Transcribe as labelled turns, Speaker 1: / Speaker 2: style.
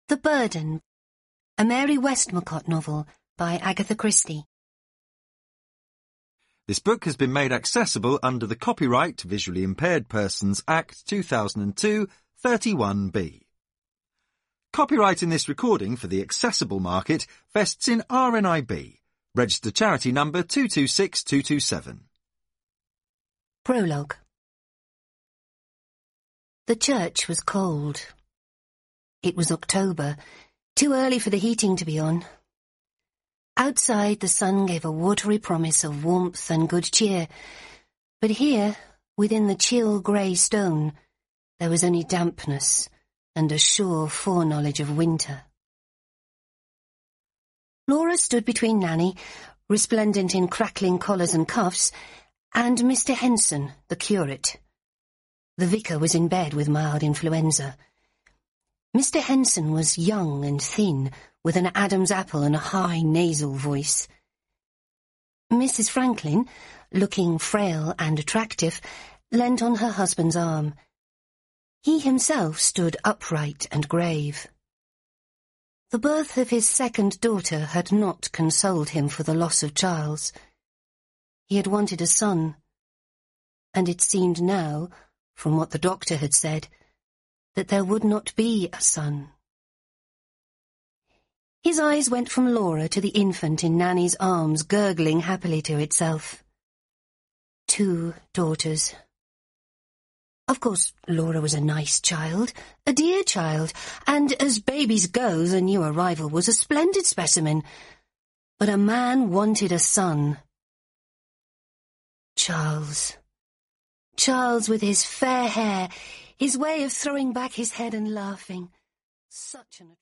Speaker 1: The Burden, a Mary Westmacott novel by Agatha Christie.
Speaker 2: This book has been made accessible under the Copyright Visually Impaired Persons Act 2002 31B. Copyright in this recording for the accessible market vests in RNIB, registered charity number 226227.
Speaker 1: Prologue. The church was cold. It was October, too early for the heating to be on. Outside the sun gave a watery promise of warmth and good cheer, but here, within the chill grey stone, there was only dampness and a sure foreknowledge of winter. Laura stood between Nanny, resplendent in crackling collars and cuffs, and Mr. Henson, the curate. The vicar was in bed with mild influenza. Mr. Henson was young and thin, with an Adam's apple and a high nasal voice. Mrs. Franklin, looking frail and attractive, leant on her husband's arm. He himself stood upright and grave. The birth of his second daughter had not consoled him for the loss of Charles. He had wanted a son, and it seemed now, from what the doctor had said, that there would not be a son. His eyes went from Laura to the infant in Nanny's arms, gurgling happily to itself. 2 daughters. Of course, Laura was a nice child, a dear child, and as babies go, the new arrival was a splendid specimen. But a man wanted a son. Charles. Charles with his fair hair, his way of throwing back his head and laughing. Such an